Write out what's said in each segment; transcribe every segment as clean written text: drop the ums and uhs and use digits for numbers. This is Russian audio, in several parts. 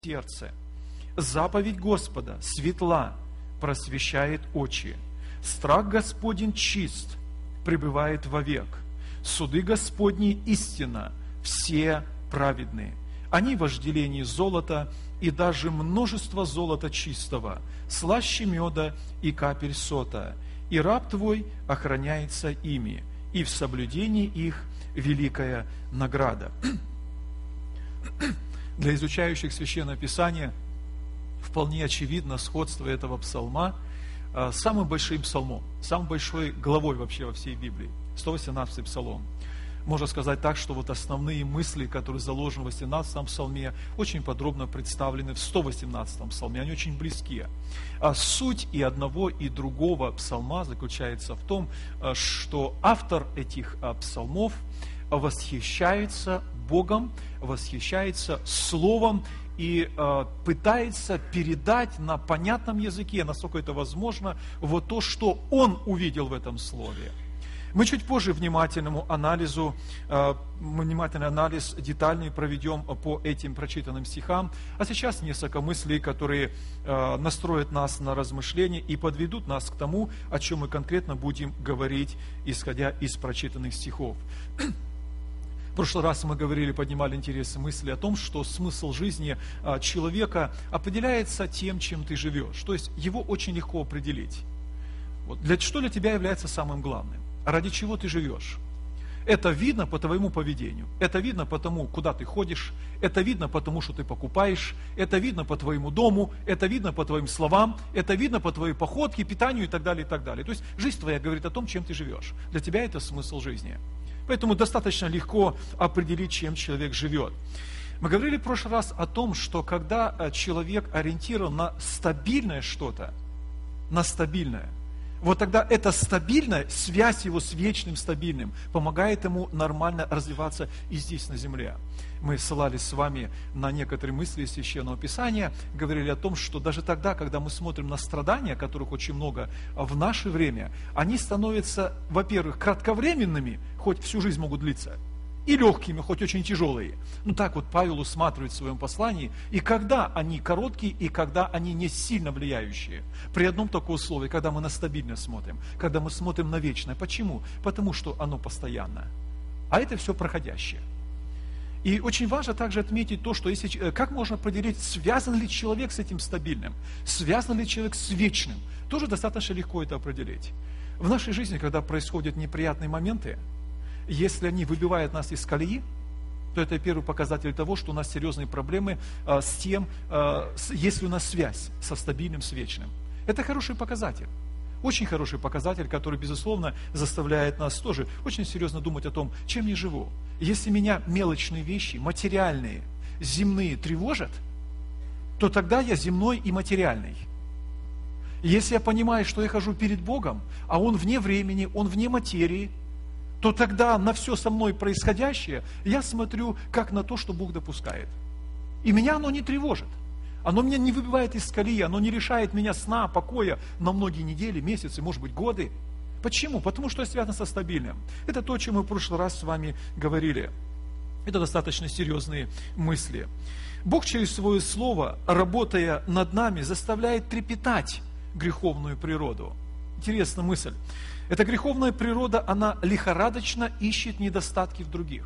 сердце. Заповедь Господа светла, просвещает очи. Страх Господень чист, пребывает вовек. Суды Господни истина, все праведны. Они вожделение золота и даже множество золота чистого, слаще меда и капель сота. И раб твой охраняется ими, и в соблюдении их великая награда. Для изучающих Священное Писание вполне очевидно сходство этого псалма с самым большим псалмом, самой большой главой вообще во всей Библии, 118-й псалом. Можно сказать так, что вот основные мысли, которые заложены в 18-м псалме, очень подробно представлены в 118-м псалме, они очень близки. А суть и одного, и другого псалма заключается в том, что автор этих псалмов восхищается Богом, восхищается Словом и пытается передать на понятном языке, насколько это возможно, вот то, что он увидел в этом Слове. Мы чуть позже внимательный анализ детальный проведем по этим прочитанным стихам, а сейчас несколько мыслей, которые настроят нас на размышления и подведут нас к тому, о чем мы конкретно будем говорить, исходя из прочитанных стихов. В прошлый раз мы говорили, поднимали интересные мысли о том, что смысл жизни человека определяется тем, чем ты живешь. То есть его очень легко определить. Вот. Что для тебя является самым главным? Ради чего ты живешь? Это видно по твоему поведению, это видно по тому, куда ты ходишь, это видно по тому, что ты покупаешь, это видно по твоему дому, это видно по твоим словам, это видно по твоей походке, питанию и так далее, и так далее. То есть жизнь твоя говорит о том, чем ты живешь. Для тебя это смысл жизни. Поэтому достаточно легко определить, чем человек живет. Мы говорили в прошлый раз о том, что когда человек ориентирован на стабильное что-то, на стабильное, вот тогда эта стабильная связь его с вечным стабильным помогает ему нормально развиваться и здесь, на земле. Мы ссылались с вами на некоторые мысли из Священного Писания, говорили о том, что даже тогда, когда мы смотрим на страдания, которых очень много в наше время, они становятся, во-первых, кратковременными, хоть всю жизнь могут длиться, и легкими, хоть очень тяжелые. Ну так вот Павел усматривает в своем послании, и когда они короткие, и когда они не сильно влияющие. При одном только условии, когда мы на стабильность смотрим, когда мы смотрим на вечное. Почему? Потому что оно постоянно. А это все проходящее. И очень важно также отметить то, что если, как можно определить, связан ли человек с этим стабильным, связан ли человек с вечным. Тоже достаточно легко это определить. В нашей жизни, когда происходят неприятные моменты, если они выбивают нас из колеи, то это первый показатель того, что у нас серьезные проблемы с тем, есть ли у нас связь со стабильным, с вечным. Это хороший показатель. Очень хороший показатель, который, безусловно, заставляет нас тоже очень серьезно думать о том, чем я живу. Если меня мелочные вещи, материальные, земные тревожат, то тогда я земной и материальный. Если я понимаю, что я хожу перед Богом, а Он вне времени, Он вне материи, то тогда на все со мной происходящее я смотрю как на то, что Бог допускает. И меня оно не тревожит. Оно меня не выбивает из колеи, оно не лишает меня сна, покоя на многие недели, месяцы, может быть, годы. Почему? Потому что это связано со стабильным. Это то, о чем мы в прошлый раз с вами говорили. Это достаточно серьезные мысли. Бог через Свое Слово, работая над нами, заставляет трепетать греховную природу. Интересная мысль. Эта греховная природа, она лихорадочно ищет недостатки в других,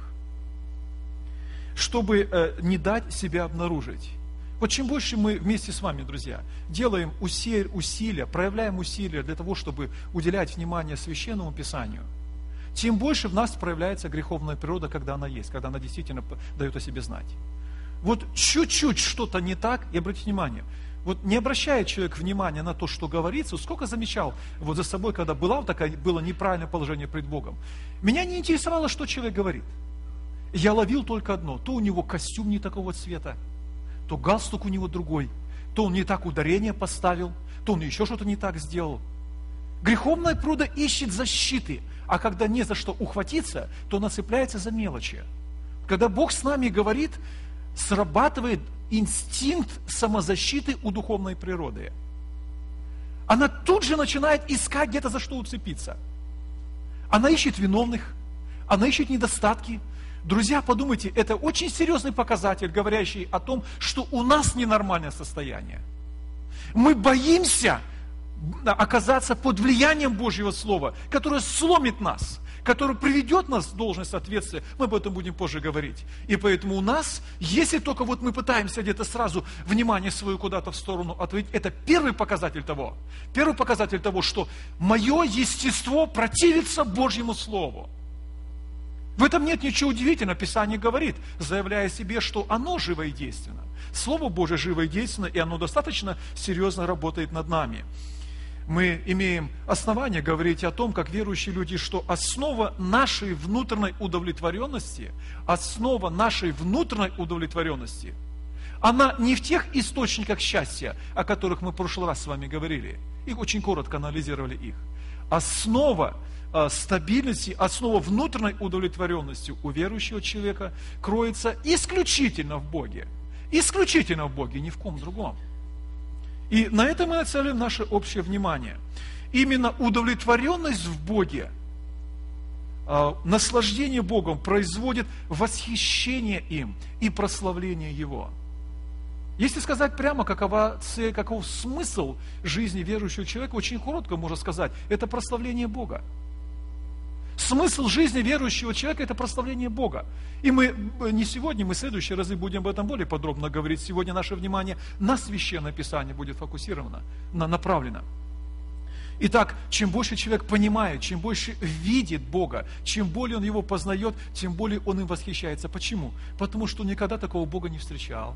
чтобы не дать себя обнаружить. Вот чем больше мы вместе с вами, друзья, делаем усилия, проявляем усилия для того, чтобы уделять внимание Священному Писанию, тем больше в нас проявляется греховная природа, когда она есть, когда она действительно дает о себе знать. Вот чуть-чуть что-то не так, и обратите внимание, вот не обращает человек внимания на то, что говорится, сколько замечал вот за собой, когда было неправильное положение пред Богом. Меня не интересовало, что человек говорит. Я ловил только одно, то у него костюм не такого цвета, то галстук у него другой, то он не так ударение поставил, то он еще что-то не так сделал. Греховная природа ищет защиты, а когда не за что ухватиться, то она цепляется за мелочи. Когда Бог с нами говорит, срабатывает инстинкт самозащиты у духовной природы. Она тут же начинает искать где-то за что уцепиться. Она ищет виновных, она ищет недостатки. Друзья, подумайте, это очень серьезный показатель, говорящий о том, что у нас ненормальное состояние. Мы боимся оказаться под влиянием Божьего Слова, которое сломит нас, которое приведет нас в должное соответствие. Мы об этом будем позже говорить. И поэтому у нас, если только вот мы пытаемся где-то сразу внимание свое куда-то в сторону отводить, это первый показатель того, что мое естество противится Божьему Слову. В этом нет ничего удивительного. Писание говорит, заявляя себе, что оно живо и действенно. Слово Божие живо и действенно, и оно достаточно серьезно работает над нами. Мы имеем основание говорить о том, как верующие люди, что основа нашей внутренней удовлетворенности, она не в тех источниках счастья, о которых мы в прошлый раз с вами говорили. Их очень коротко анализировали их. Основа стабильности, основа внутренней удовлетворенности у верующего человека кроется исключительно в Боге. Исключительно в Боге, ни в ком другом. И на это мы нацелим наше общее внимание. Именно удовлетворенность в Боге, наслаждение Богом производит восхищение им и прославление Его. Если сказать прямо, какова цель, каков смысл жизни верующего человека, очень коротко можно сказать, это прославление Бога. Смысл жизни верующего человека – это прославление Бога. И мы не сегодня, мы в следующие разы будем об этом более подробно говорить. Сегодня наше внимание на Священное Писание будет фокусировано, направлено. Итак, чем больше человек понимает, чем больше видит Бога, чем более он Его познает, тем более он им восхищается. Почему? Потому что он никогда такого Бога не встречал.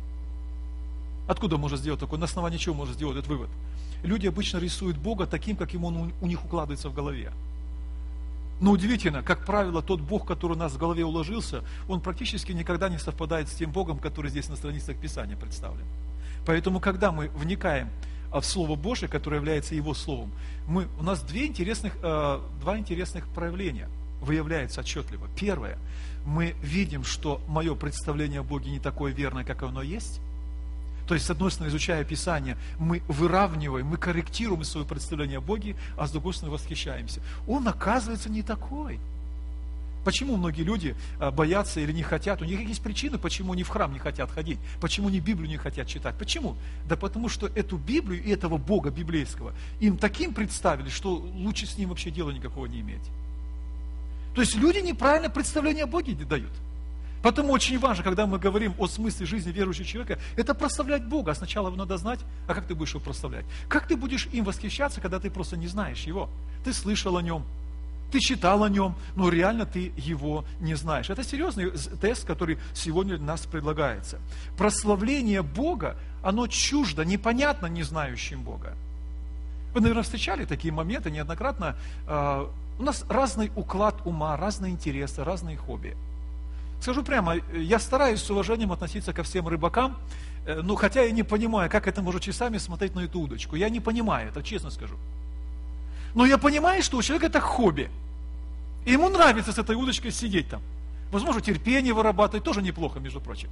Откуда можно сделать такое? На основании чего можно сделать этот вывод? Люди обычно рисуют Бога таким, каким он у них укладывается в голове. Но удивительно, как правило, тот Бог, который у нас в голове уложился, он практически никогда не совпадает с тем Богом, который здесь на страницах Писания представлен. Поэтому, когда мы вникаем в Слово Божие, которое является Его Словом, у нас два интересных проявления выявляются отчетливо. Первое, мы видим, что мое представление о Боге не такое верное, как оно есть. То есть, с одной стороны, изучая Писание, мы выравниваем, мы корректируем свое представление о Боге, а с другой стороны, восхищаемся. Он, оказывается, не такой. Почему многие люди боятся или не хотят? У них есть причины, почему они в храм не хотят ходить, почему они Библию не хотят читать. Почему? Да потому что эту Библию и этого Бога библейского им таким представили, что лучше с ним вообще дела никакого не иметь. То есть, люди неправильное представление о Боге дают. Поэтому очень важно, когда мы говорим о смысле жизни верующего человека, это прославлять Бога. А сначала его надо знать, а как ты будешь его прославлять? Как ты будешь им восхищаться, когда ты просто не знаешь его? Ты слышал о нем, ты читал о нем, но реально ты его не знаешь. Это серьезный тест, который сегодня для нас предлагается. Прославление Бога, оно чуждо, непонятно не знающим Бога. Вы, наверное, встречали такие моменты неоднократно. У нас разный уклад ума, разные интересы, разные хобби. Скажу прямо, я стараюсь с уважением относиться ко всем рыбакам, но хотя я не понимаю, как это можно часами смотреть на эту удочку. Я не понимаю, это честно скажу. Но я понимаю, что у человека это хобби. И ему нравится с этой удочкой сидеть там. Возможно, терпение вырабатывать тоже неплохо, между прочим.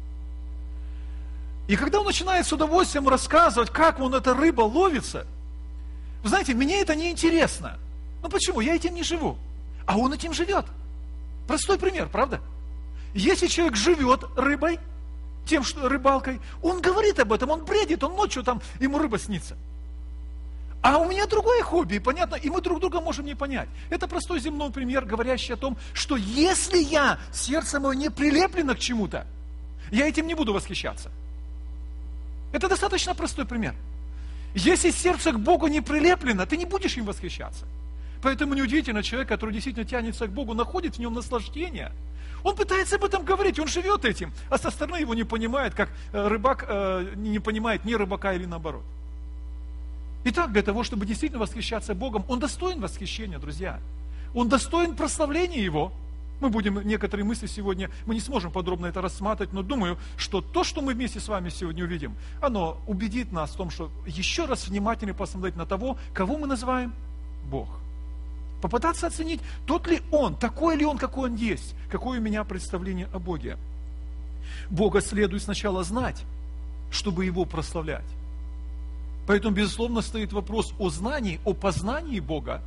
И когда он начинает с удовольствием рассказывать, как он эта рыба ловится, вы знаете, мне это не интересно. Ну почему? Я этим не живу. А он этим живет. Простой пример, правда? Если человек живет рыбой, тем, что рыбалкой, он говорит об этом, он бредит, он ночью там, ему рыба снится. А у меня другое хобби, понятно, и мы друг друга можем не понять. Это простой земной пример, говорящий о том, что если сердце мое не прилеплено к чему-то, я этим не буду восхищаться. Это достаточно простой пример. Если сердце к Богу не прилеплено, ты не будешь им восхищаться. Поэтому неудивительно, человек, который действительно тянется к Богу, находит в нем наслаждение. Он пытается об этом говорить, он живет этим, а со стороны его не понимает, как рыбак не понимает ни рыбака или наоборот. Итак, для того, чтобы действительно восхищаться Богом, он достоин восхищения, друзья. Он достоин прославления Его. Мы будем некоторые мысли сегодня, мы не сможем подробно это рассматривать, но думаю, что то, что мы вместе с вами сегодня увидим, оно убедит нас в том, что еще раз внимательно посмотреть на того, кого мы называем Бог. Попытаться оценить, тот ли Он, такой ли Он, какой Он есть, какое у меня представление о Боге. Бога следует сначала знать, чтобы Его прославлять. Поэтому, безусловно, стоит вопрос о знании, о познании Бога,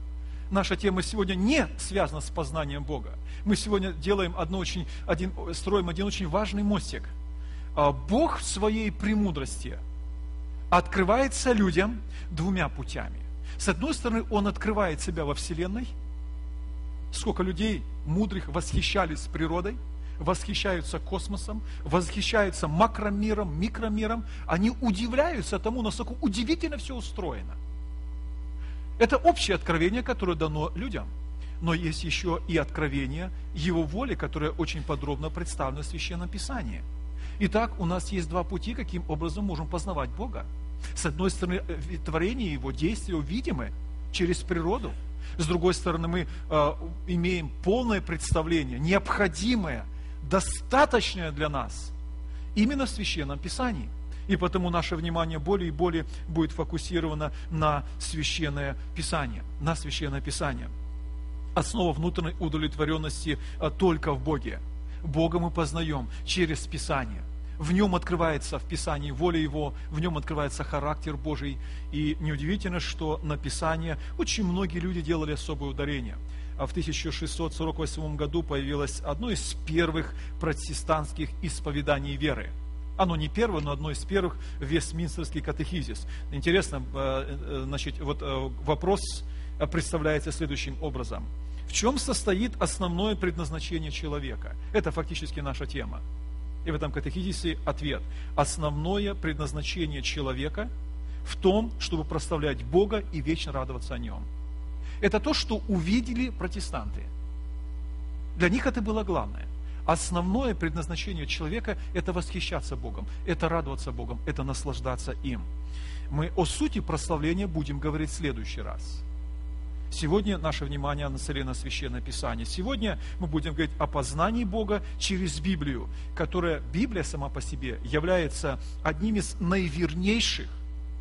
наша тема сегодня не связана с познанием Бога. Мы сегодня строим один очень важный мостик. Бог в своей премудрости открывается людям двумя путями. С одной стороны, Он открывает себя во Вселенной. Сколько людей мудрых восхищались природой, восхищаются космосом, восхищаются макромиром, микромиром. Они удивляются тому, насколько удивительно все устроено. Это общее откровение, которое дано людям. Но есть еще и откровение Его воли, которое очень подробно представлено в Священном Писании. Итак, у нас есть два пути, каким образом можем познавать Бога. С одной стороны, творение Его, действия Его видимы через природу. С другой стороны, мы имеем полное представление, необходимое, достаточное для нас, именно в Священном Писании. И потому наше внимание более и более будет фокусировано на Священное Писание. На Священное Писание. Основа внутренней удовлетворенности только в Боге. Бога мы познаем через Писание. В нем открывается, в Писании, воля Его, в нем открывается характер Божий. И неудивительно, что на Писание очень многие люди делали особое ударение. В 1648 году появилось одно из первых протестантских исповеданий веры. Оно не первое, но одно из первых – Вестминстерский катехизис. Интересно, вопрос представляется следующим образом. В чем состоит основное предназначение человека? Это фактически наша тема. И в этом катехизисе ответ. Основное предназначение человека в том, чтобы прославлять Бога и вечно радоваться о Нем. Это то, что увидели протестанты. Для них это было главное. Основное предназначение человека – это восхищаться Богом, это радоваться Богом, это наслаждаться им. Мы о сути прославления будем говорить в следующий раз. Сегодня наше внимание нацелено на Священное Писание. Сегодня мы будем говорить о познании Бога через Библию, которая, Библия сама по себе, является одним из наивернейших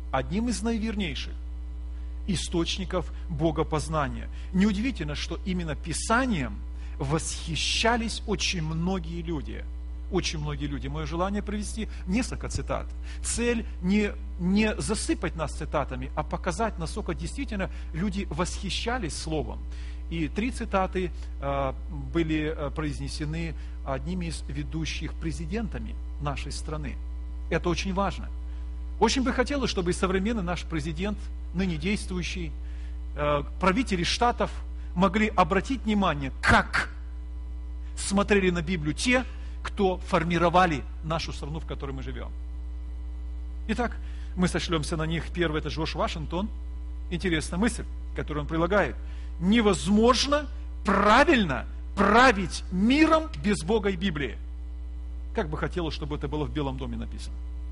источников богопознания. Неудивительно, что именно Писанием восхищались очень многие люди. Очень многие люди. Мое желание привести несколько цитат. Цель не засыпать нас цитатами, а показать, насколько действительно люди восхищались Словом. И 3 цитаты были произнесены одними из ведущих президентами нашей страны. Это очень важно. Очень бы хотелось, чтобы и современный наш президент, ныне действующий, правители штатов могли обратить внимание, как смотрели на Библию те, кто формировали нашу страну, в которой мы живем. Итак, мы сошлемся на них. Первый – это Джордж Вашингтон. Интересная мысль, которую он предлагает. Невозможно правильно править миром без Бога и Библии. Как бы хотелось, чтобы это было в Белом доме написано.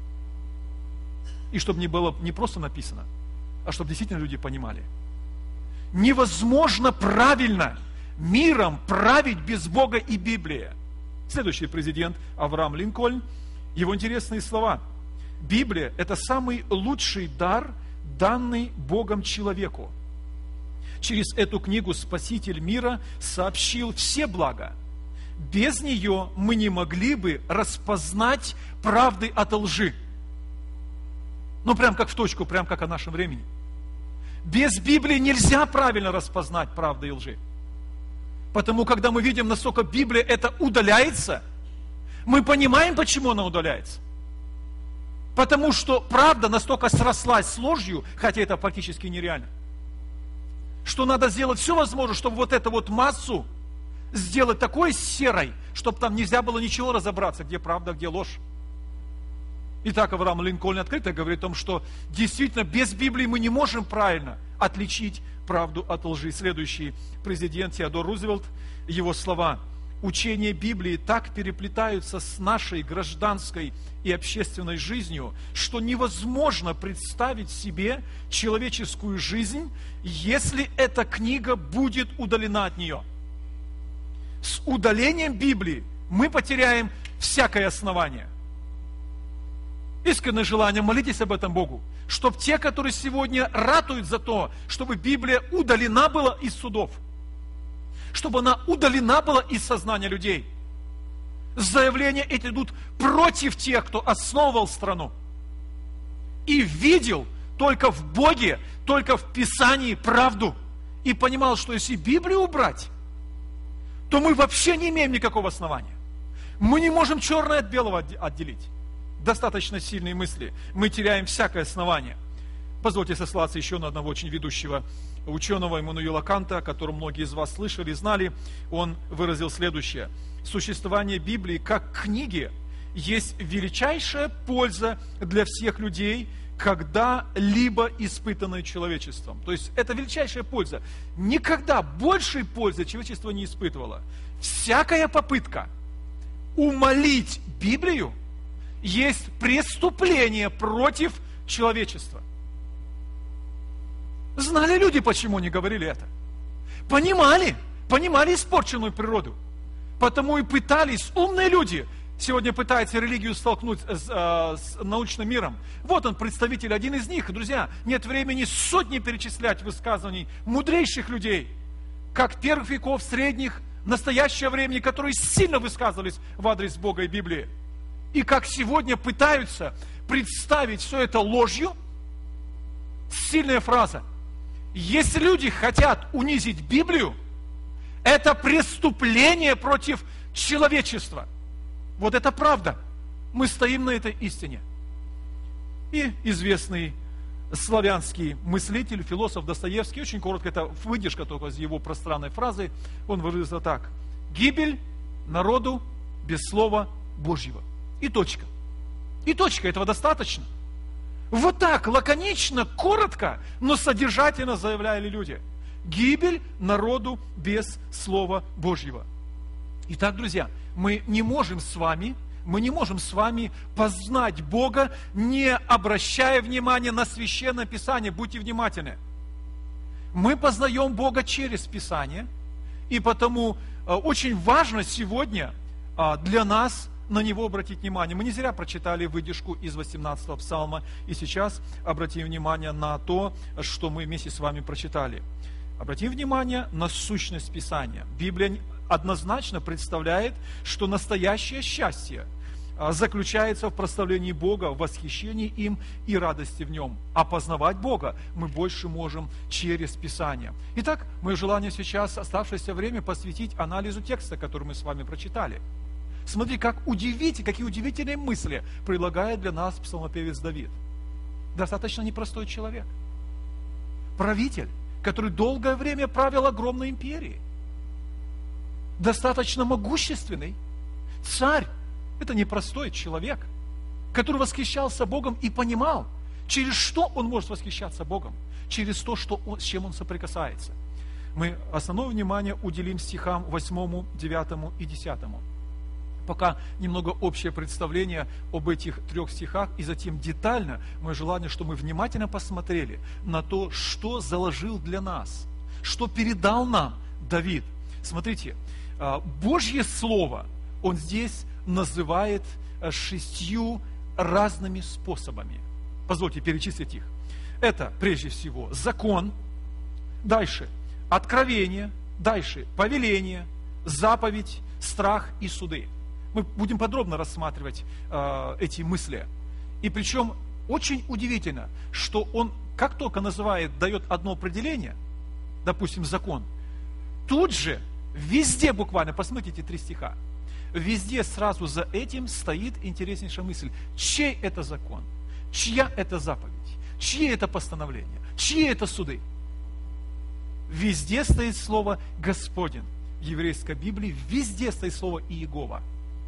И чтобы не было не просто написано, а чтобы действительно люди понимали. Невозможно правильно миром править без Бога и Библии. Следующий президент Авраам Линкольн, его интересные слова. Библия – это самый лучший дар, данный Богом человеку. Через эту книгу Спаситель мира сообщил все блага. Без нее мы не могли бы распознать правды от лжи. Ну, прям как в точку, прям как о нашем времени. Без Библии нельзя правильно распознать правды и лжи. Потому, когда мы видим, насколько Библия это удаляется, мы понимаем, почему она удаляется. Потому что правда настолько срослась с ложью, хотя это практически нереально, что надо сделать все возможное, чтобы вот эту вот массу сделать такой серой, чтобы там нельзя было ничего разобраться, где правда, где ложь. Итак, Авраам Линкольн открыто говорит о том, что действительно без Библии мы не можем правильно отличить правду от лжи. Следующий президент Теодор Рузвельт, его слова. Учения Библии так переплетаются с нашей гражданской и общественной жизнью, что невозможно представить себе человеческую жизнь, если эта книга будет удалена от нее. С удалением Библии мы потеряем всякое основание. Искреннее желание, молитесь об этом Богу, чтобы те, которые сегодня ратуют за то, чтобы Библия удалена была из судов, чтобы она удалена была из сознания людей. Заявления эти идут против тех, кто основывал страну и видел только в Боге, только в Писании правду и понимал, что если Библию убрать, то мы вообще не имеем никакого основания. Мы не можем черное от белого отделить. Достаточно сильные мысли. Мы теряем всякое основание. Позвольте сослаться еще на одного очень ведущего ученого Иммануила Канта, о котором многие из вас слышали, знали. Он выразил следующее. Существование Библии как книги есть величайшая польза для всех людей, когда-либо испытанной человечеством. То есть это величайшая польза. Никогда большей пользы человечество не испытывало. Всякая попытка умалить Библию есть преступление против человечества. Знали люди, почему они говорили это? Понимали испорченную природу. Потому и пытались умные люди. Сегодня пытается религию столкнуть с научным миром. Вот он, представитель, один из них. Друзья, нет времени сотни перечислять высказываний мудрейших людей, как первых веков, средних, настоящего времени, которые сильно высказывались в адрес Бога и Библии. И как сегодня пытаются представить все это ложью. Сильная фраза. Если люди хотят унизить Библию, это преступление против человечества. Вот это правда. Мы стоим на этой истине. И известный славянский мыслитель, философ Достоевский, очень коротко, это выдержка только из его пространной фразы, он выразился так. Гибель народу без слова Божьего. И точка. И точка, этого достаточно. Вот так, лаконично, коротко, но содержательно заявляли люди. Гибель народу без слова Божьего. Итак, друзья, мы не можем с вами познать Бога, не обращая внимания на Священное Писание. Будьте внимательны. Мы познаем Бога через Писание, и потому очень важно сегодня для нас на Него обратить внимание. Мы не зря прочитали выдержку из 18-го Псалма, и сейчас обратим внимание на то, что мы вместе с вами прочитали. Обратим внимание на сущность Писания. Библия однозначно представляет, что настоящее счастье заключается в прославлении Бога, в восхищении им и радости в Нем. А познавать Бога мы больше можем через Писание. Итак, мое желание сейчас оставшееся время посвятить анализу текста, который мы с вами прочитали. Смотри, какие удивительные мысли предлагает для нас псалмопевец Давид. Достаточно непростой человек. Правитель, который долгое время правил огромной империей. Достаточно могущественный царь. Это непростой человек, который восхищался Богом и понимал, через что он может восхищаться Богом. Через то, с чем он соприкасается. Мы основное внимание уделим стихам 8, 9 и 10. Пока немного общее представление об этих 3 стихах, и затем детально мое желание, чтобы мы внимательно посмотрели на то, что заложил для нас, что передал нам Давид. Смотрите, Божье Слово он здесь называет 6 разными способами. Позвольте перечислить их. Это, прежде всего, закон, дальше откровение, дальше повеление, заповедь, страх и суды. Мы будем подробно рассматривать эти мысли. И причем очень удивительно, что он, как только дает одно определение, допустим, закон, тут же, везде буквально, посмотрите 3 стиха, везде сразу за этим стоит интереснейшая мысль. Чей это закон? Чья это заповедь? Чьи это постановления? Чьи это суды? Везде стоит слово «Господин». В еврейской Библии везде стоит слово «Иегова».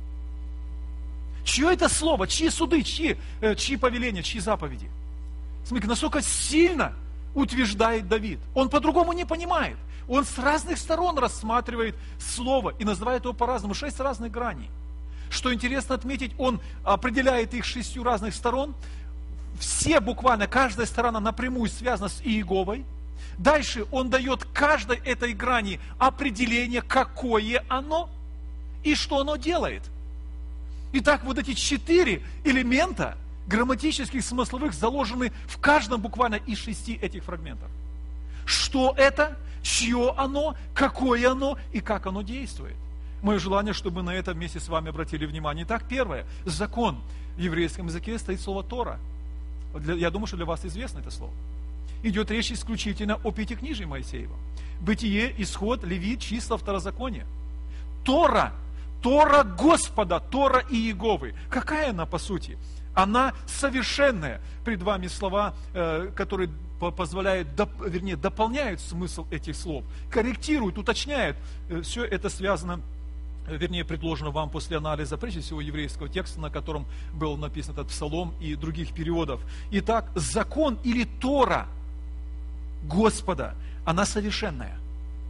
Чье это слово? Чьи суды? Чьи повеления? Чьи заповеди? Смотрите, насколько сильно утверждает Давид. Он по-другому не понимает. Он с разных сторон рассматривает слово и называет его по-разному. 6 разных граней. Что интересно отметить, он определяет их 6 разных сторон. Все буквально, каждая сторона напрямую связана с Иеговой. Дальше он дает каждой этой грани определение, какое оно и что оно делает. Итак, вот эти 4 элемента грамматических, смысловых заложены в каждом буквально из 6 этих фрагментов. Что это, чье оно, какое оно и как оно действует. Мое желание, чтобы на это вместе с вами обратили внимание. Итак, первое. Закон. В еврейском языке стоит слово Тора. Я думаю, что для вас известно это слово. идет речь исключительно о пятикнижии Моисеевом. Бытие, Исход, Левит, Числа, Второзаконие. Тора Господа, Тора Иеговы. Какая она по сути? Она совершенная. Пред вами слова, которые позволяют, дополняют смысл этих слов, корректируют, уточняют. Все это связано, предложено вам после анализа, прежде всего, еврейского текста, на котором был написан этот псалом, и других переводов. Итак, закон или Тора Господа, она совершенная.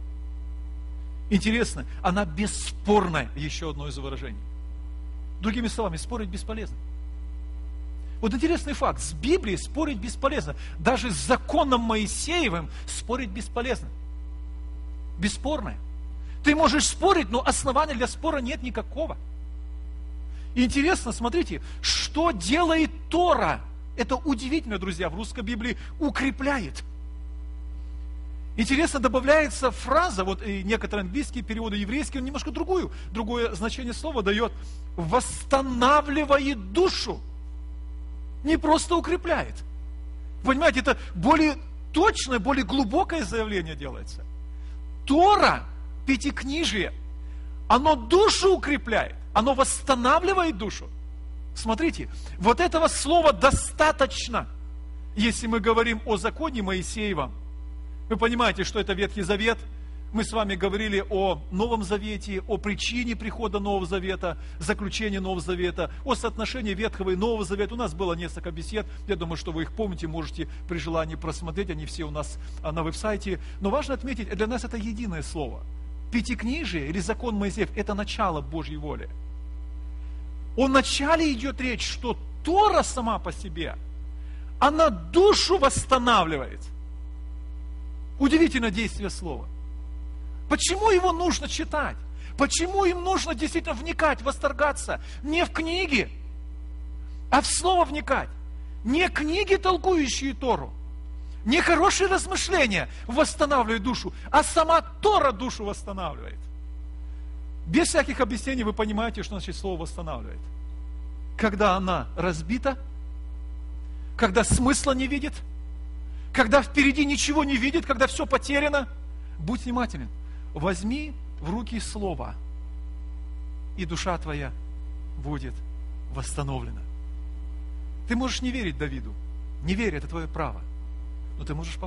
Интересно, она бесспорная, еще одно из выражений. Другими словами, спорить бесполезно. Вот интересный факт, с Библией спорить бесполезно. Даже с законом Моисеевым спорить бесполезно. Бесспорное. Ты можешь спорить, но основания для спора нет никакого. Интересно, смотрите, что делает Тора. Это удивительно, друзья, в русской Библии укрепляет. Интересно, добавляется фраза, вот и некоторые английские переводы, еврейские, он немножко другое значение слова дает. Восстанавливает душу. Не просто укрепляет. Понимаете, это более точное, более глубокое заявление делается. Тора, пятикнижие, оно душу укрепляет, оно восстанавливает душу. Смотрите, вот этого слова достаточно, если мы говорим о законе Моисеевом. Вы понимаете, что это Ветхий Завет. Мы с вами говорили о Новом Завете, о причине прихода Нового Завета, заключения Нового Завета, о соотношении Ветхого и Нового Завета. У нас было несколько бесед, я думаю, что вы их помните, можете при желании просмотреть, они все у нас на веб-сайте. Но важно отметить, для нас это единое слово. Пятикнижие или закон Моисеев – это начало Божьей воли. О начале идет речь, что Тора сама по себе, она душу восстанавливает. Удивительное действие слова. Почему его нужно читать? Почему им нужно действительно вникать, восторгаться? Не в книги, а в слово вникать. Не книги, толкующие Тору, не хорошие размышления восстанавливают душу, а сама Тора душу восстанавливает. Без всяких объяснений вы понимаете, что значит слово восстанавливает. Когда она разбита, когда смысла не видит, когда впереди ничего не видит, когда все потеряно, будь внимателен. Возьми в руки слово, и душа твоя будет восстановлена. Ты можешь не верить Давиду. Не верь, это твое право. Но ты можешь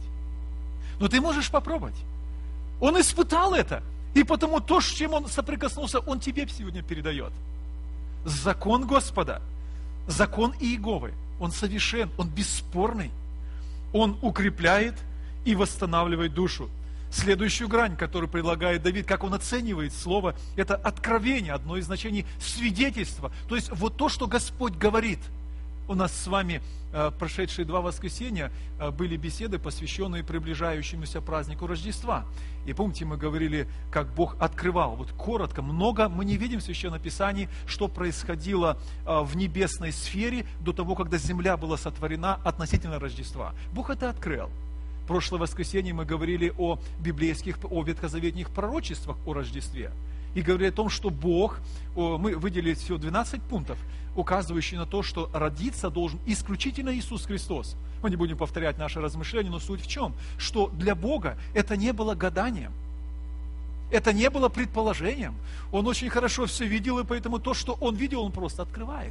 попробовать. Он испытал это. И потому то, с чем он соприкоснулся, он тебе сегодня передает. Закон Господа, закон Иеговы, он совершен, он бесспорный. Он укрепляет и восстанавливает душу. Следующую грань, которую предлагает Давид, как он оценивает слово, это откровение, одно из значений свидетельства. То есть вот то, что Господь говорит. У нас с вами прошедшие 2 воскресенья были беседы, посвященные приближающемуся празднику Рождества. И помните, мы говорили, как Бог открывал. Вот коротко, много мы не видим в Священном Писании, что происходило в небесной сфере до того, когда земля была сотворена относительно Рождества. Бог это открыл. В прошлое воскресенье мы говорили о ветхозаветных пророчествах о Рождестве. И говорили о том, что Бог, мы выделили всего 12 пунктов, указывающие на то, что родиться должен исключительно Иисус Христос. Мы не будем повторять наши размышления, но суть в чем? Что для Бога это не было гаданием, это не было предположением. Он очень хорошо все видел, и поэтому то, что Он видел, Он просто открывает.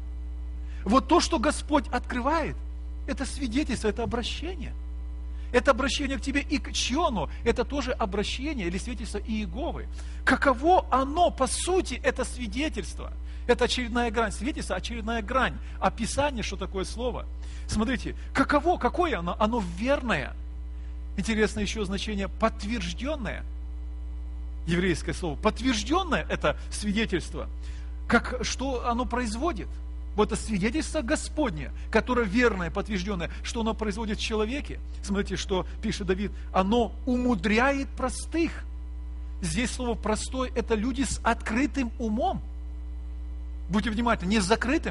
Вот то, что Господь открывает, это свидетельство, это обращение. Это обращение к тебе и к чьему? Это тоже обращение или свидетельство Иеговы. Каково оно, по сути, это свидетельство? Это очередная грань. Свидетельство, очередная грань. Описание, что такое слово. Смотрите, какое оно? Оно верное. Интересно еще значение подтвержденное. Еврейское слово. Подтвержденное это свидетельство. Что оно производит? Вот это свидетельство Господне, которое верное, подтвержденное, что оно производит в человеке. Смотрите, что пишет Давид. Оно умудряет простых. Здесь слово «простой» – это люди с открытым умом. Будьте внимательны, не с закрытым.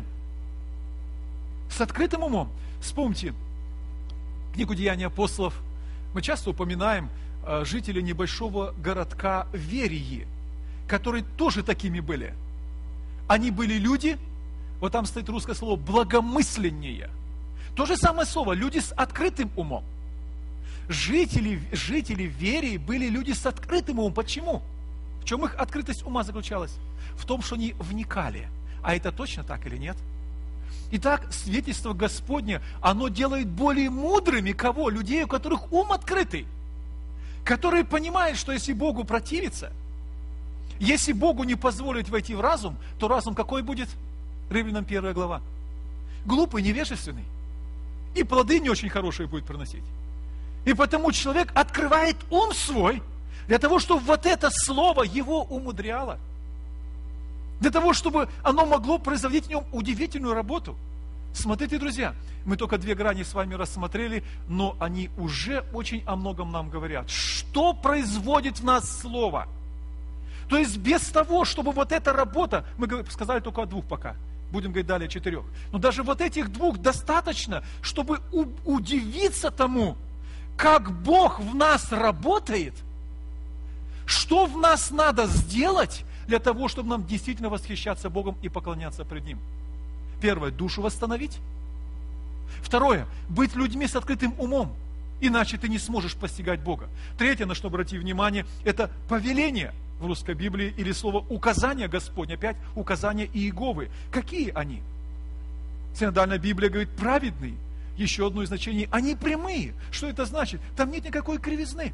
С открытым умом. Вспомните книгу «Деяния апостолов». Мы часто упоминаем жителей небольшого городка Верии, которые тоже такими были. Они были люди, вот там стоит русское слово, благомысленнее. То же самое слово, люди с открытым умом. Жители Верии были люди с открытым умом. Почему? В чем их открытость ума заключалась? В том, что они вникали. А это точно так или нет? Итак, свидетельство Господне, оно делает более мудрыми кого? Людей, у которых ум открытый. Которые понимают, что если Богу противиться, если Богу не позволить войти в разум, то разум какой будет? Римлянам 1 глава. Глупый, невежественный. И плоды не очень хорошие будет приносить. И потому человек открывает ум свой, для того, чтобы вот это слово его умудряло. Для того, чтобы оно могло производить в нем удивительную работу. Смотрите, друзья, мы только 2 грани с вами рассмотрели, но они уже очень о многом нам говорят. Что производит в нас слово? То есть без того, чтобы вот эта работа, мы сказали только о 2 пока, будем говорить далее о 4. Но даже вот этих 2 достаточно, чтобы удивиться тому, как Бог в нас работает, что в нас надо сделать для того, чтобы нам действительно восхищаться Богом и поклоняться пред Ним. Первое, душу восстановить. Второе, быть людьми с открытым умом, иначе ты не сможешь постигать Бога. Третье, на что обратить внимание, это повеление в русской Библии или слово указание Господне, опять указания Иеговы. Какие они? Синодальная Библия говорит праведный. Еще одно из значений, они прямые. Что это значит? Там нет никакой кривизны.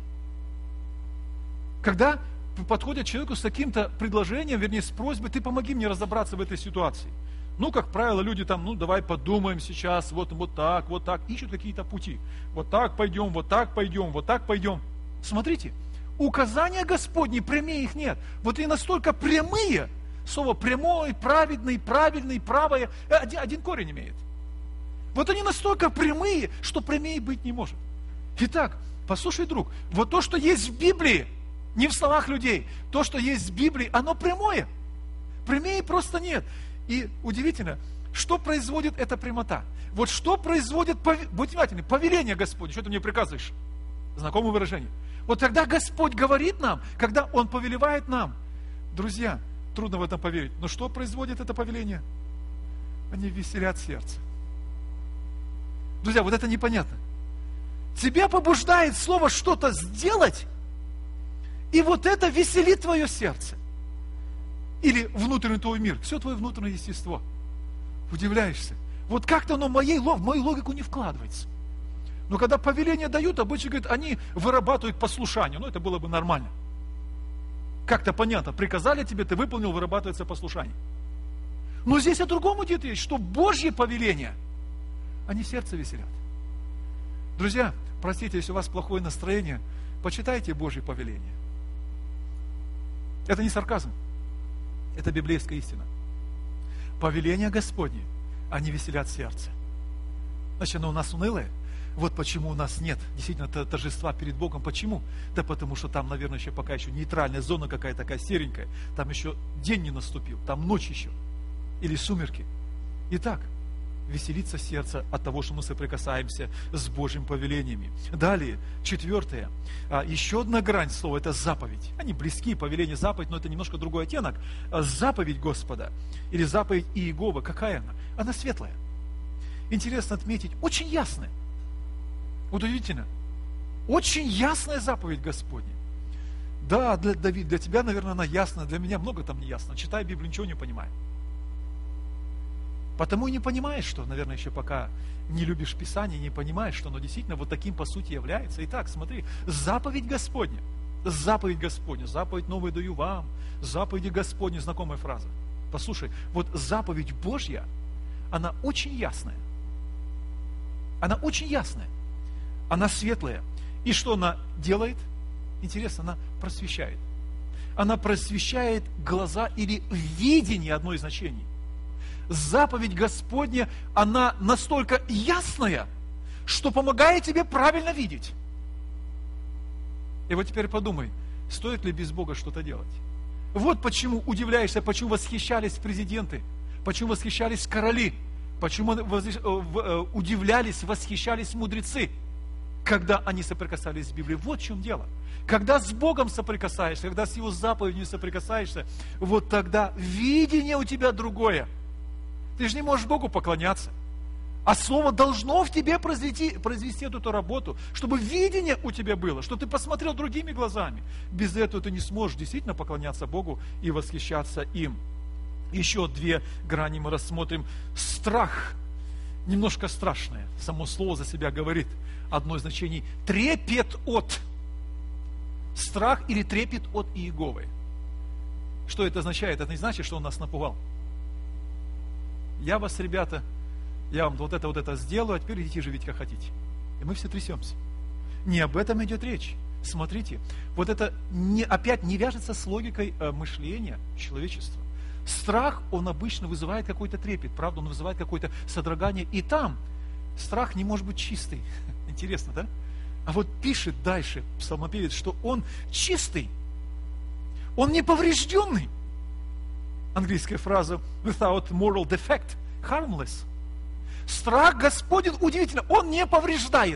Когда подходят человеку с каким-то предложением, вернее, с просьбой, ты помоги мне разобраться в этой ситуации. Ну, как правило, люди там, давай подумаем сейчас, вот так, ищут какие-то пути. Вот так пойдем, вот так пойдем, вот так пойдем. Смотрите, указания Господни, прямее их нет. Вот и настолько прямые, слово прямой, праведный, правильный, правое, один корень имеет. Вот они настолько прямые, что прямее быть не может. Итак, послушай, друг, вот то, что есть в Библии, не в словах людей, то, что есть в Библии, оно прямое. Прямее просто нет. И удивительно, что производит эта прямота? Вот что производит, будь внимательны, повеление Господне. Что ты мне приказываешь? Знакомое выражение. Вот тогда Господь говорит нам, когда Он повелевает нам. Друзья, трудно в этом поверить, но что производит это повеление? Они веселят сердце. Друзья, вот это непонятно. Тебя побуждает слово что-то сделать, и вот это веселит твое сердце. Или внутренний твой мир, все твое внутреннее естество. Удивляешься. Вот как-то оно в мою логику не вкладывается. Но когда повеления дают, обычно говорят, они вырабатывают послушание. Ну, это было бы нормально. Как-то понятно, приказали тебе, ты выполнил, вырабатывается послушание. Но здесь о другом идет речь, что Божьи повеления, они сердце веселят. Друзья, простите, если у вас плохое настроение, почитайте Божьи повеления. Это не сарказм, это библейская истина. Повеления Господни, они веселят сердце. Значит, оно у нас унылое. Вот почему у нас нет действительно торжества перед Богом. Почему? Да потому что там, наверное, еще пока еще нейтральная зона какая-то такая серенькая. Там еще день не наступил, там ночь еще. Или сумерки. Итак, веселится сердце от того, что мы соприкасаемся с Божьими повелениями. Далее, 4. Еще одна грань слова – это заповедь. Они близки, повеление, заповедь, но это немножко другой оттенок. Заповедь Господа или заповедь Иегова, какая она? Она светлая. Интересно отметить, очень ясная. Удивительно. Очень ясная заповедь Господня. Да, для тебя, наверное, она ясна, для меня много там не ясно. Читая Библию, ничего не понимаю. Потому и не понимаешь, что, наверное, еще пока не любишь Писание, не понимаешь, что оно действительно вот таким по сути является. Итак, смотри, заповедь Господня, заповедь новую даю вам, заповеди Господни, знакомая фраза. Послушай, вот заповедь Божья, она очень ясная. Она очень ясная. Она светлая. И что она делает? Интересно, она просвещает. Она просвещает глаза или видение, одно из значений. Заповедь Господня, она настолько ясная, что помогает тебе правильно видеть. И вот теперь подумай, стоит ли без Бога что-то делать? Вот почему удивляешься, почему восхищались президенты, почему восхищались короли, почему удивлялись, восхищались мудрецы, когда они соприкасались с Библией. Вот в чем дело. Когда с Богом соприкасаешься, когда с Его заповедью соприкасаешься, вот тогда видение у тебя другое. Ты же не можешь Богу поклоняться. А Слово должно в тебе произвести эту работу, чтобы видение у тебя было, чтобы ты посмотрел другими глазами. Без этого ты не сможешь действительно поклоняться Богу и восхищаться им. Еще две грани мы рассмотрим. Страх. Немножко страшное. Само слово за себя говорит. Одно из значений – трепет от. Страх или трепет от Иеговы. Что это означает? Это не значит, что он нас напугал. Я вас, ребята, я вам вот это сделаю, а теперь идите живите, как хотите. И мы все трясемся. Не об этом идет речь. Смотрите, вот это опять не вяжется с логикой мышления человечества. Страх, он обычно вызывает какой-то трепет, правда, он вызывает какое-то содрогание. И там страх не может быть чистый. Интересно, да? А вот пишет дальше псалмопевец, что он чистый, он не поврежденный. Английская фраза without moral defect, harmless. Страх Господень удивительно, он не повреждает.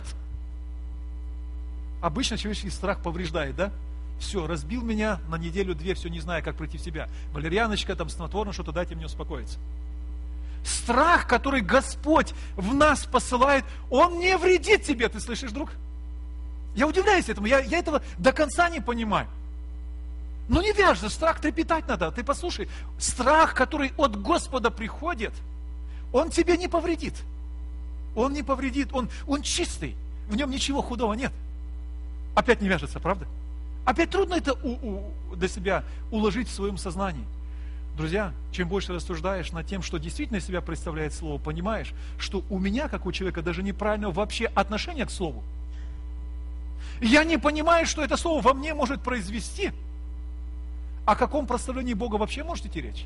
Обычно человеческий страх повреждает, да? Все, разбил меня на неделю-две, все, не знаю, как прийти в себя. Валерьяночка, там, снотворно, что-то дайте мне успокоиться. Страх, который Господь в нас посылает, он не вредит тебе, ты слышишь, друг? Я удивляюсь этому, я этого до конца не понимаю. Но не вяжется, страх трепетать надо. Ты послушай, страх, который от Господа приходит, он тебе не повредит. Он не повредит, он чистый, в нем ничего худого нет. Опять не вяжется, правда? Опять трудно это для себя уложить в своем сознании. Друзья, чем больше рассуждаешь над тем, что действительно из себя представляет Слово, понимаешь, что у меня, как у человека, даже неправильного вообще отношения к Слову. Я не понимаю, что это Слово во мне может произвести. О каком прославлении Бога вообще может идти речь?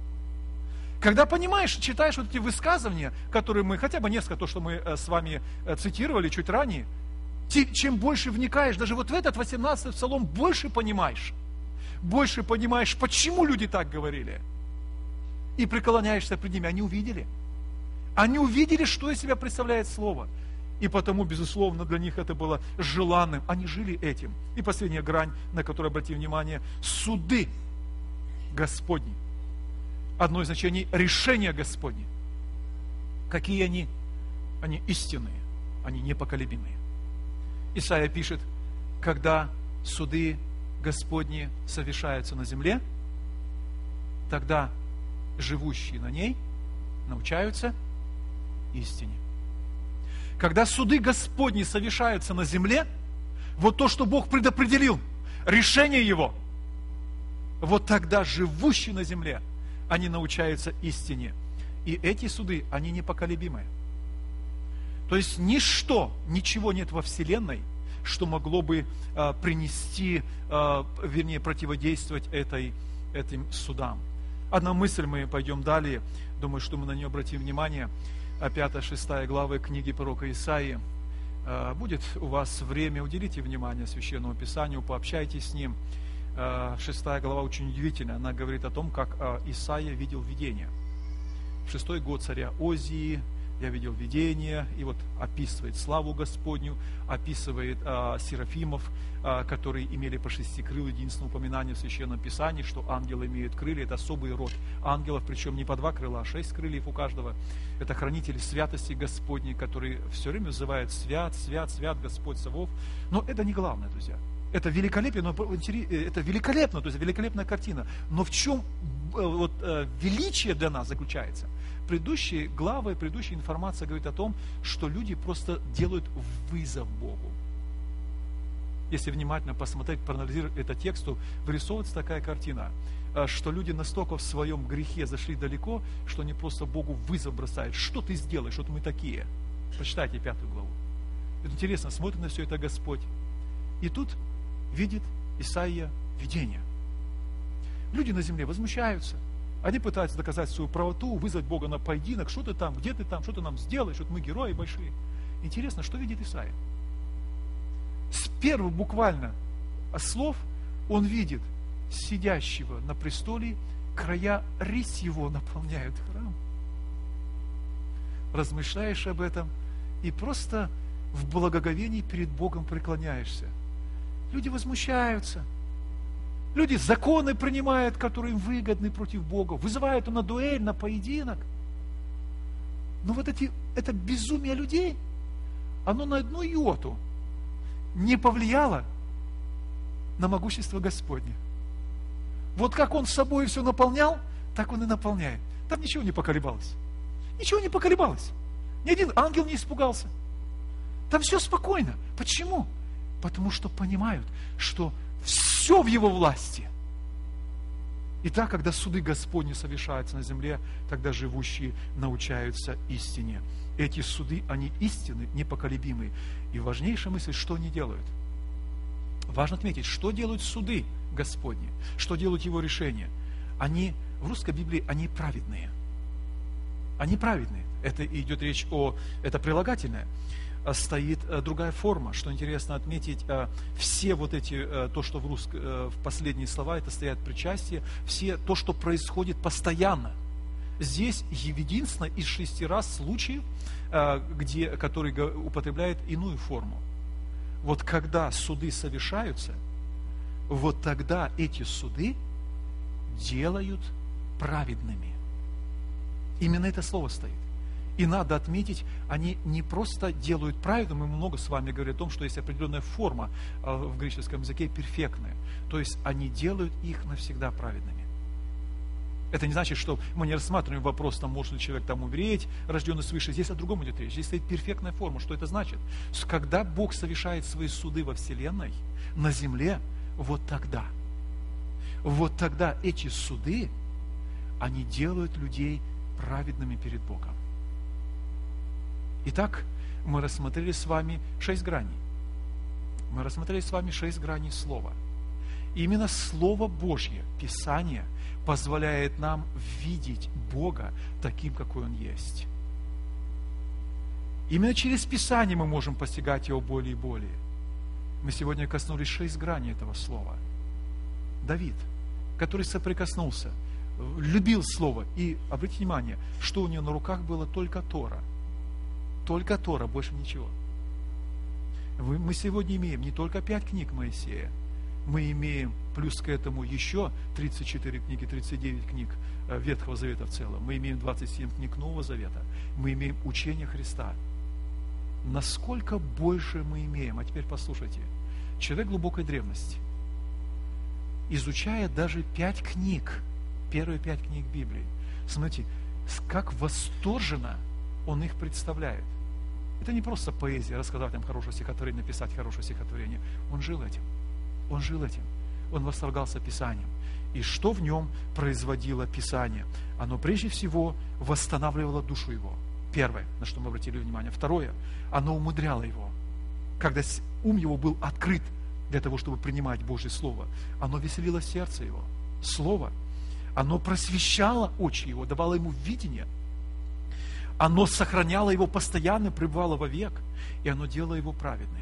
Когда понимаешь, читаешь вот эти высказывания, которые мы, хотя бы несколько, то, что мы с вами цитировали чуть ранее, чем больше вникаешь, даже вот в этот 18-й псалом, больше понимаешь, почему люди так говорили. И преклоняешься пред ними. Они увидели, что из себя представляет Слово. И потому, безусловно, для них это было желанным. Они жили этим. И последняя грань, на которую обратим внимание, суды Господни. Одно из значений – решения Господни. Какие они? Они истинные, они непоколебимые. Исайя пишет, когда суды Господни совершаются на земле, тогда живущие на ней научаются истине. Когда суды Господни совершаются на земле, вот то, что Бог предопределил, решение Его, вот тогда живущие на земле, они научаются истине. И эти суды, они непоколебимые. То есть ничего нет во Вселенной, что могло бы принести, противодействовать этим судам. Одна мысль, мы пойдем далее, думаю, что мы на нее обратим внимание. 5-6 главы книги пророка Исаии. Будет у вас время, уделите внимание Священному Писанию, пообщайтесь с ним. 6 глава очень удивительная, она говорит о том, как Исаия видел видение. В 6-й год царя Озии я видел видение, и вот описывает славу Господню, описывает серафимов, которые имели по 6 крыл, единственное упоминание в Священном Писании, что ангелы имеют крылья, это особый род ангелов, причем не по 2 крыла, а 6 крыльев у каждого. Это хранители святости Господней, которые все время взывают «Свят, свят, свят Господь Савов». Но это не главное, друзья. Это великолепно, то есть великолепная картина. Но в чем величие для нас заключается? Предыдущие главы, предыдущая информация говорит о том, что люди просто делают вызов Богу. Если внимательно посмотреть, проанализировать этот текст, то вырисовывается такая картина, что люди настолько в своем грехе зашли далеко, что они просто Богу вызов бросают. Что ты сделаешь? Вот мы такие. Прочитайте 5 главу. Это интересно, смотрит на все это Господь. И тут видит Исаия видение. Люди на земле возмущаются. Они пытаются доказать свою правоту, вызвать Бога на поединок. Что ты там, где ты там, что ты нам сделаешь? Вот мы герои большие. Интересно, что видит Исаия? С первых буквально слов он видит сидящего на престоле, края рис его наполняют храм. Размышляешь об этом и просто в благоговении перед Богом преклоняешься. Люди возмущаются. Люди законы принимают, которые им выгодны против Бога. Вызывают на дуэль, на поединок. Но вот это безумие людей, оно на одну йоту не повлияло на могущество Господне. Вот как Он собой все наполнял, так Он и наполняет. Там ничего не поколебалось. Ничего не поколебалось. Ни один ангел не испугался. Там все спокойно. Почему? Потому что понимают, что все в Его власти. И так, когда суды Господни совершаются на земле, тогда живущие научаются истине. Эти суды, они истинны, непоколебимы. И важнейшая мысль, что они делают? Важно отметить, что делают суды Господни, что делают Его решения. Они, в русской Библии, они праведные. Они праведные. Это идет речь о, это прилагательное. Стоит другая форма, что интересно отметить, все вот эти, то, что в последние слова, это стоят причастия, все то, что происходит постоянно. Здесь единственное из 6 раз случаев, который употребляет иную форму. Вот когда суды совершаются, вот тогда эти суды делают праведными. Именно это слово стоит. И надо отметить, они не просто делают праведным, мы много с вами говорим о том, что есть определенная форма в греческом языке, перфектная. То есть они делают их навсегда праведными. Это не значит, что мы не рассматриваем вопрос, там, может ли человек там умереть, рожденный свыше. Здесь о другом идет речь. Здесь стоит перфектная форма. Что это значит? Когда Бог совершает свои суды во Вселенной, на земле, вот тогда эти суды, они делают людей праведными перед Богом. Итак, мы рассмотрели с вами 6 граней. Мы рассмотрели с вами 6 граней Слова. И именно Слово Божье, Писание, позволяет нам видеть Бога таким, какой Он есть. Именно через Писание мы можем постигать Его более и более. Мы сегодня коснулись 6 граней этого Слова. Давид, который соприкоснулся, любил Слово. И обратите внимание, что у него на руках было только Тора. Только Тора, больше ничего. Мы сегодня имеем не только 5 книг Моисея, мы имеем плюс к этому еще 34 книги, 39 книг Ветхого Завета в целом. Мы имеем 27 книг Нового Завета. Мы имеем учение Христа. Насколько больше мы имеем? А теперь послушайте. Человек глубокой древности, изучая даже 5 книг, первые 5 книг Библии, смотрите, как восторженно он их представляет. Это не просто поэзия, рассказать нам хорошее стихотворение, написать хорошее стихотворение. Он жил этим. Он жил этим. Он восторгался Писанием. И что в нем производило Писание? Оно прежде всего восстанавливало душу его. Первое, на что мы обратили внимание. Второе, оно умудряло его. Когда ум его был открыт для того, чтобы принимать Божье Слово, оно веселило сердце его. Слово, оно просвещало очи его, давало ему видение. Оно сохраняло его постоянно, пребывало вовек, и оно делало его праведным.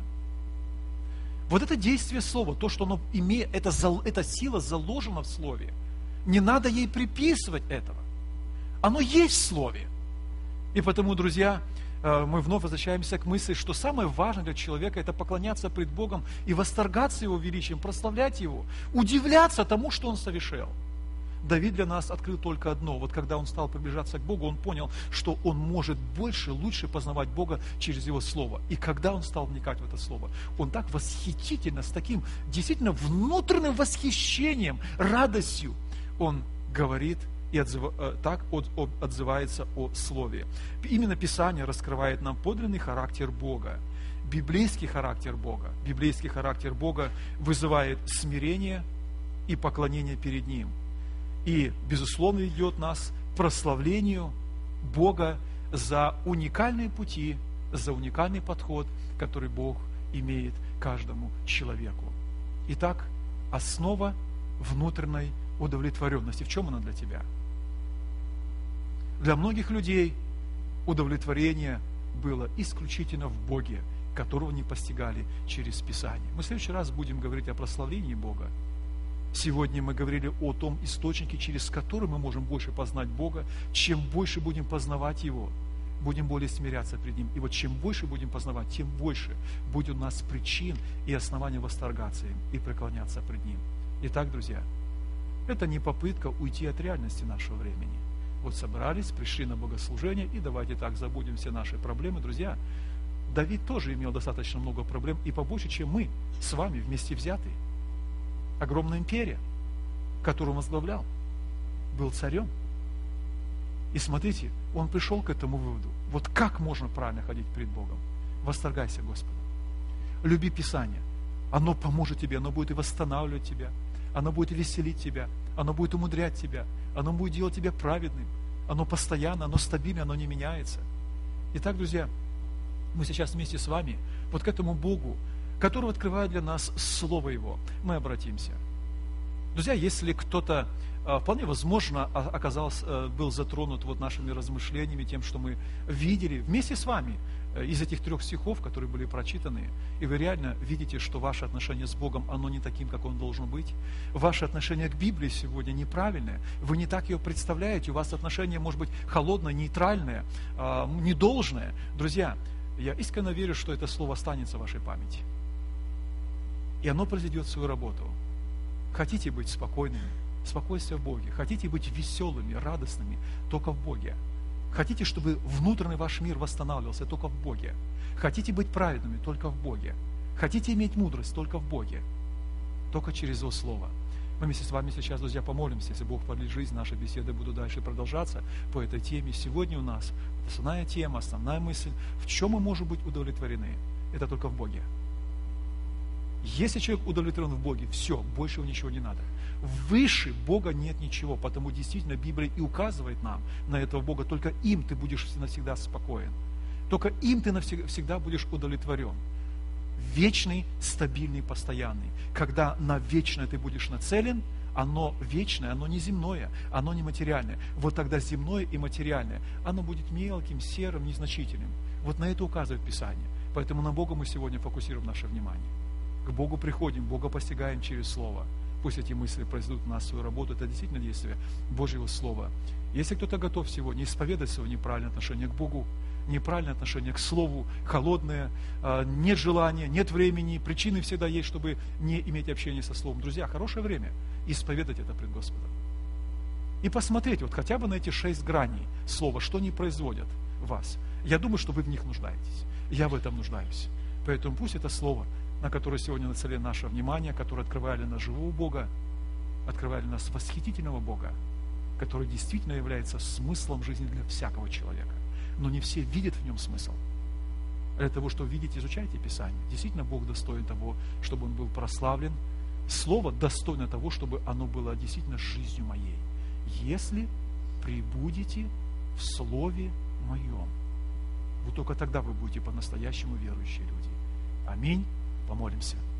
Вот это действие Слова, то, что оно имеет, эта сила заложена в Слове. Не надо ей приписывать этого. Оно есть в Слове. И потому, друзья, мы вновь возвращаемся к мысли, что самое важное для человека – это поклоняться пред Богом и восторгаться Его величием, прославлять Его, удивляться тому, что Он совершил. Давид для нас открыл только одно. Вот когда он стал приближаться к Богу, он понял, что он может больше, лучше познавать Бога через Его Слово. И когда он стал вникать в это Слово, он так восхитительно, с таким действительно внутренним восхищением, радостью, он говорит и так отзывается о Слове. Именно Писание раскрывает нам подлинный характер Бога. Библейский характер Бога. Библейский характер Бога вызывает смирение и поклонение перед Ним. И, безусловно, ведет нас к прославлению Бога за уникальные пути, за уникальный подход, который Бог имеет каждому человеку. Итак, основа внутренней удовлетворенности. В чем она для тебя? Для многих людей удовлетворение было исключительно в Боге, которого не постигали через Писание. Мы в следующий раз будем говорить о прославлении Бога. Сегодня мы говорили о том источнике, через который мы можем больше познать Бога. Чем больше будем познавать Его, будем более смиряться пред Ним. И вот чем больше будем познавать, тем больше будет у нас причин и оснований восторгаться им и преклоняться пред Ним. Итак, друзья, это не попытка уйти от реальности нашего времени. Вот собрались, пришли на богослужение, и давайте так забудем все наши проблемы. Друзья, Давид тоже имел достаточно много проблем, и побольше, чем мы с вами вместе взятые. Огромная империя, которую он возглавлял, был царем. И смотрите, он пришел к этому выводу. Вот как можно правильно ходить перед Богом? Восторгайся Господом. Люби Писание. Оно поможет тебе, оно будет и восстанавливать тебя, оно будет и веселить тебя, оно будет умудрять тебя, оно будет делать тебя праведным. Оно постоянно, оно стабильно, оно не меняется. Итак, друзья, мы сейчас вместе с вами вот к этому Богу, который открывает для нас Слово Его, мы обратимся. Друзья, если кто-то вполне возможно был затронут вот нашими размышлениями, тем, что мы видели вместе с вами из этих 3 стихов, которые были прочитаны, и вы реально видите, что ваше отношение с Богом, оно не таким, как он должен быть. Ваше отношение к Библии сегодня неправильное. Вы не так ее представляете. У вас отношение может быть холодное, нейтральное, недолжное. Друзья, я искренне верю, что это слово останется в вашей памяти. И оно произведет свою работу. Хотите быть спокойными? Спокойствие в Боге. Хотите быть веселыми, радостными? Только в Боге. Хотите, чтобы внутренний ваш мир восстанавливался? Только в Боге. Хотите быть праведными? Только в Боге. Хотите иметь мудрость? Только в Боге. Только через Его Слово. Мы вместе с вами сейчас, друзья, помолимся. Если Бог продлит жизнь, наши беседы будут дальше продолжаться по этой теме. Сегодня у нас основная тема, основная мысль, в чем мы можем быть удовлетворены. Это только в Боге. Если человек удовлетворен в Боге, все, больше его ничего не надо. Выше Бога нет ничего, потому действительно Библия и указывает нам на этого Бога. Только им ты будешь навсегда спокоен. Только им ты навсегда будешь удовлетворен. Вечный, стабильный, постоянный. Когда на вечное ты будешь нацелен, оно вечное, оно не земное, оно не материальное. Вот тогда земное и материальное, оно будет мелким, серым, незначительным. Вот на это указывает Писание. Поэтому на Бога мы сегодня фокусируем наше внимание. К Богу приходим, Бога постигаем через Слово. Пусть эти мысли произведут в нас свою работу. Это действительно действие Божьего Слова. Если кто-то готов сегодня исповедать свое неправильное отношение к Богу, неправильное отношение к Слову, холодное, нет желания, нет времени, причины всегда есть, чтобы не иметь общения со Словом. Друзья, хорошее время исповедать это пред Господом. И посмотреть вот хотя бы на эти 6 граней Слова, что они производят в вас. Я думаю, что вы в них нуждаетесь. Я в этом нуждаюсь. Поэтому пусть это Слово, на которое сегодня нацелено наше внимание, которое открывает для нас живого Бога, открывает для нас восхитительного Бога, который действительно является смыслом жизни для всякого человека. Но не все видят в нем смысл. Для того, чтобы видеть, изучайте Писание. Действительно, Бог достоин того, чтобы Он был прославлен. Слово достойно того, чтобы оно было действительно жизнью моей. Если пребудете в Слове Моем, вот только тогда вы будете по-настоящему верующие люди. Аминь. Помолимся.